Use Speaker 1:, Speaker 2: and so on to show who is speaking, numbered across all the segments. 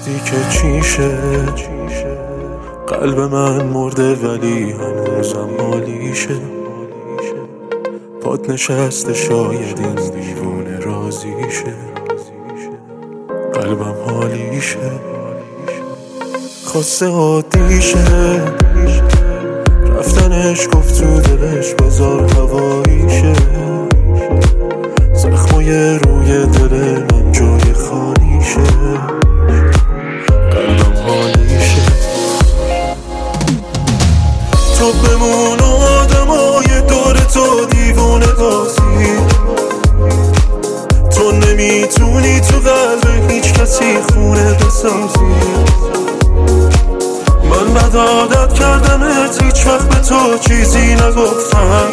Speaker 1: گفتی که چیشه، قلب من مرده ولی هنوزم حالیشه. پات نشسته شاید این دیوونه راضیشه، قلبم حالیشه. خواسته عادیشه، رفتنش گفت تو دلش بذار هواییشه. زخمای روی دل من جای خالیشه، قلبم حالیشه. تو بمون و آدمای دور تو دیوونه بازی، تو نمیتونی تو قلب هیچ کسی خونه بسازی. من بد عادت کردمت، هیچ وقت به تو چیزی نگفتم.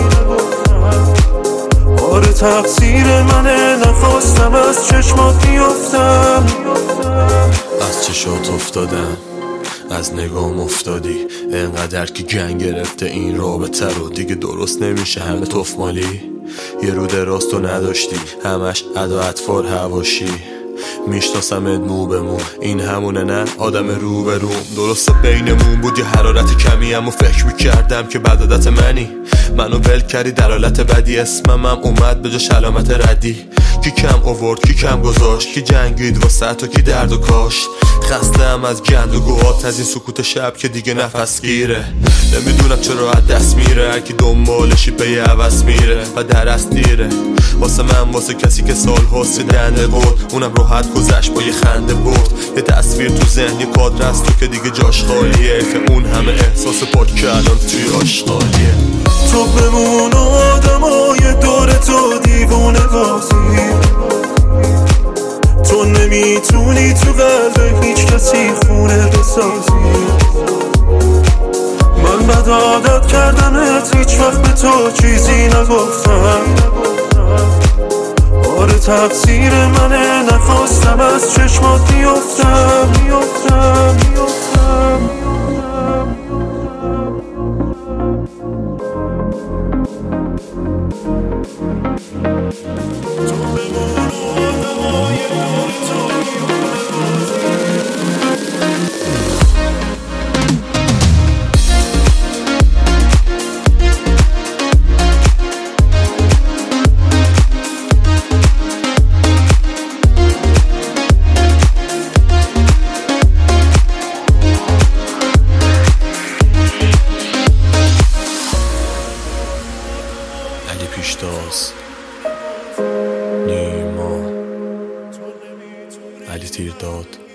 Speaker 1: آره تقصیر منه، نخواستم از چشمات بیفتم.
Speaker 2: از چشات افتادم، از نگام افتادی، انقدر که گنگ گرفته این رابطه رو دیگه درست نمیشه. همه تفمالی، یه رو دراز تو نداشتی، همش ادا اطفال هواشی. میشناسمت مو به مو، این همونه نه آدم رو به روم. درسته بینمون بود یه حرارت کمی، اما فکر میکردم که بدادت منی. منو ول کردی در حالت بدی، اسمم اومد به جاش علامت ردی. کی کم آورد کی کم گذاشت، کی جنگید واسه تو کی درد و کاشت. خستم از گند و گوهات، از این سکوت شب که دیگه نفس گیره. نمیدونم چرا از دست میره، هرکی دنبالشی پی عوض میره و درست دیره. واسه من، واسه کسی که سال هاست دنده برد، اونم راحت گذشت با یه خنده برد. یه تصویر تو ذهن، یه کادر از تو که دیگه جاش خالیه، که اون همه احساس پاک که الان توی آشغالیه.
Speaker 1: تو بمون و آدمای دور تو دیوونه بازی، تو نمیتونی تو قلب هیچ کسی خونه بسازی. من بد عادت کردمت، هیچ وقت به تو چیزی نگفتم. آره تقصیر منه، نخواستم از چشمات بیفتم.
Speaker 2: علی پیشتاز، نیما، علی تیرداد.